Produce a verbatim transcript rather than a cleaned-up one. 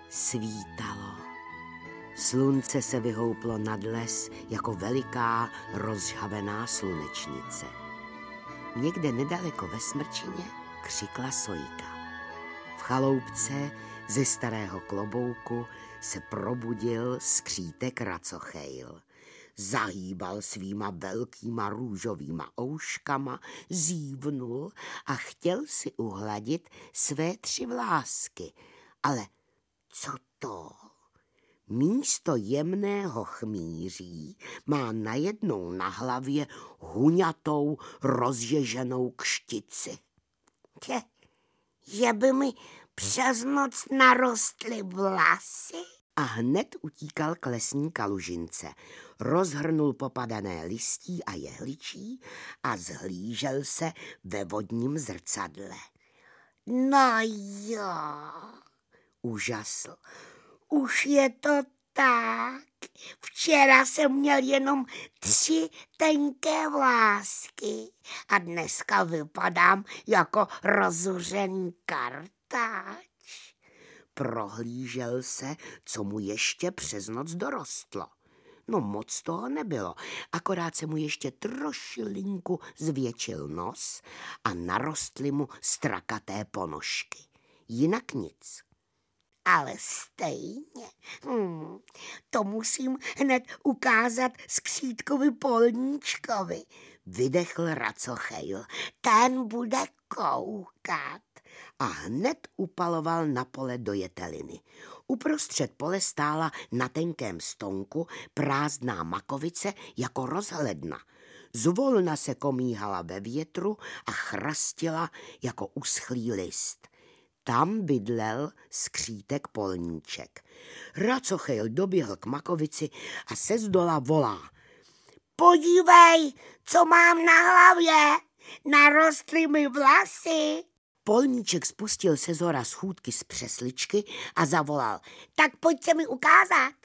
Svítalo. Slunce se vyhouplo nad les jako veliká rozžhavená slunečnice. Někde nedaleko ve smrčině křikla sojka. V chaloupce ze starého klobouku se probudil skřítek Racochejl. Zahýbal svýma velkýma růžovýma ouškama, zívnul a chtěl si uhladit své tři vlásky. Ale co to? Místo jemného chmýří má najednou na hlavě huňatou, rozježenou kštici. Tě, že by mi přes noc narostly vlasy? A hned utíkal k lesní kalužince. Rozhrnul popadané listí a jehličí a zhlížel se ve vodním zrcadle. No jo, Úžasl. už je to tak. Včera jsem měl jenom tři tenké vlásky a dneska vypadám jako rozuřený kartáč. Prohlížel se, co mu ještě přes noc dorostlo. No moc toho nebylo, akorát se mu ještě trošilinku zvětšil nos a narostly mu strakaté ponožky. Jinak nic. Ale stejně, hmm, to musím hned ukázat skřítkovi polníčkovi. Vydechl Racochejl. Ten bude koukat. A hned upaloval na pole do jeteliny. Uprostřed pole stála na tenkém stonku prázdná makovice jako rozhledna. Zvolna se komíhala ve větru a chrastila jako uschlý list. Tam bydlel skřítek polníček. Racochejl doběhl k makovici a se zdola volá. Podívej, co mám na hlavě, narostly mi vlasy. Polníček spustil se zhora schůdky z přesličky a zavolal. Tak pojď se mi ukázat.